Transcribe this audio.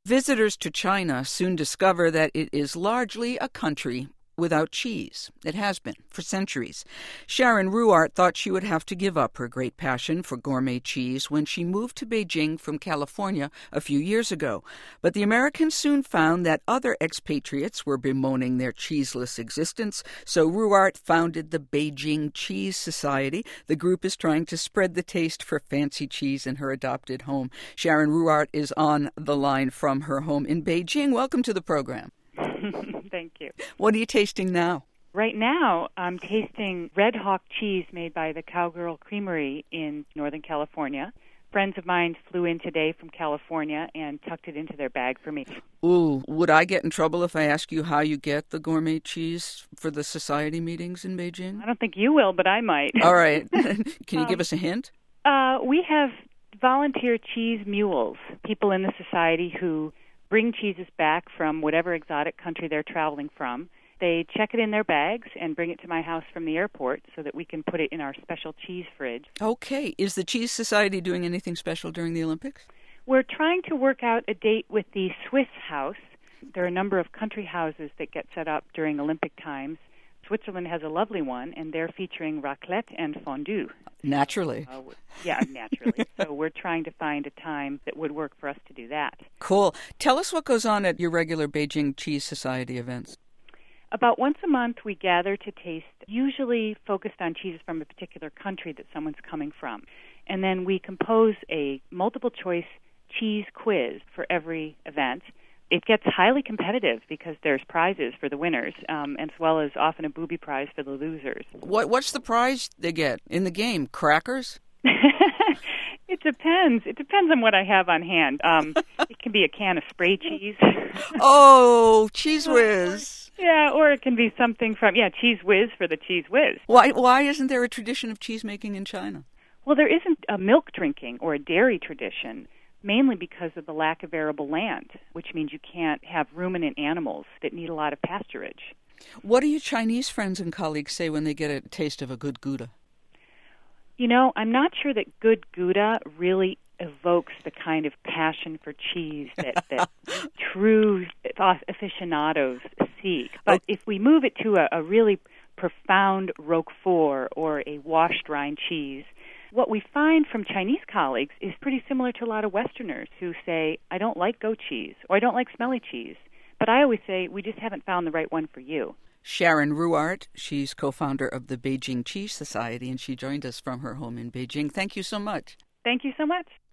Visitors to China soon discover that it is largely a country without cheese. It has been for centuries. Sharon Ruart thought she would have to give up her great passion for gourmet cheese when she moved to Beijing from California a few years ago. But the Americans soon found that other expatriates were bemoaning their cheeseless existence, so Ruart founded the Beijing Cheese Society. The group is trying to spread the taste for fancy cheese in her adopted home. Sharon Ruart is on the line from her home in Beijing. Welcome to the program. Thank you. What are you tasting now? Right now, I'm tasting Red Hawk cheese made by the Cowgirl Creamery in Northern California. Friends of mine flew in today from California and tucked it into their bag for me. Ooh, would I get in trouble if I ask you how you get the gourmet cheese for the society meetings in Beijing? I don't think you will, but I might. All right. Can you give us a hint? We have volunteer cheese mules, people in the society who bring cheeses back from whatever exotic country they're traveling from. They check it in their bags and bring it to my house from the airport so that we can put it in our special cheese fridge. Okay. Is the Cheese Society doing anything special during the Olympics? We're trying to work out a date with the Swiss House. There are a number of country houses that get set up during Olympic times. Switzerland has a lovely one, and they're featuring raclette and fondue. Naturally. Naturally. So we're trying to find a time that would work for us to do that. Cool. Tell us what goes on at your regular Beijing Cheese Society events. About once a month, we gather to taste, usually focused on cheeses from a particular country that someone's coming from. And then we compose a multiple-choice cheese quiz for every event. It gets highly competitive because there's prizes for the winners, as well as often a booby prize for the losers. What's the prize they get in the game? Crackers? It depends. It depends on what I have on hand. It can be a can of spray cheese. Oh, Cheese Whiz. Yeah, or it can be something from, Cheese Whiz for the Cheese Whiz. Why isn't there a tradition of cheese making in China? Well, there isn't a milk drinking or a dairy tradition, mainly because of the lack of arable land, which means you can't have ruminant animals that need a lot of pasturage. What do your Chinese friends and colleagues say when they get a taste of a good Gouda? You know, I'm not sure that good Gouda really evokes the kind of passion for cheese that true aficionados seek. But if we move it to a really profound Roquefort or a washed rind cheese, what we find from Chinese colleagues is pretty similar to a lot of Westerners who say, I don't like goat cheese, or I don't like smelly cheese. But I always say, we just haven't found the right one for you. Sharon Ruart, she's co-founder of the Beijing Cheese Society, and she joined us from her home in Beijing. Thank you so much. Thank you so much.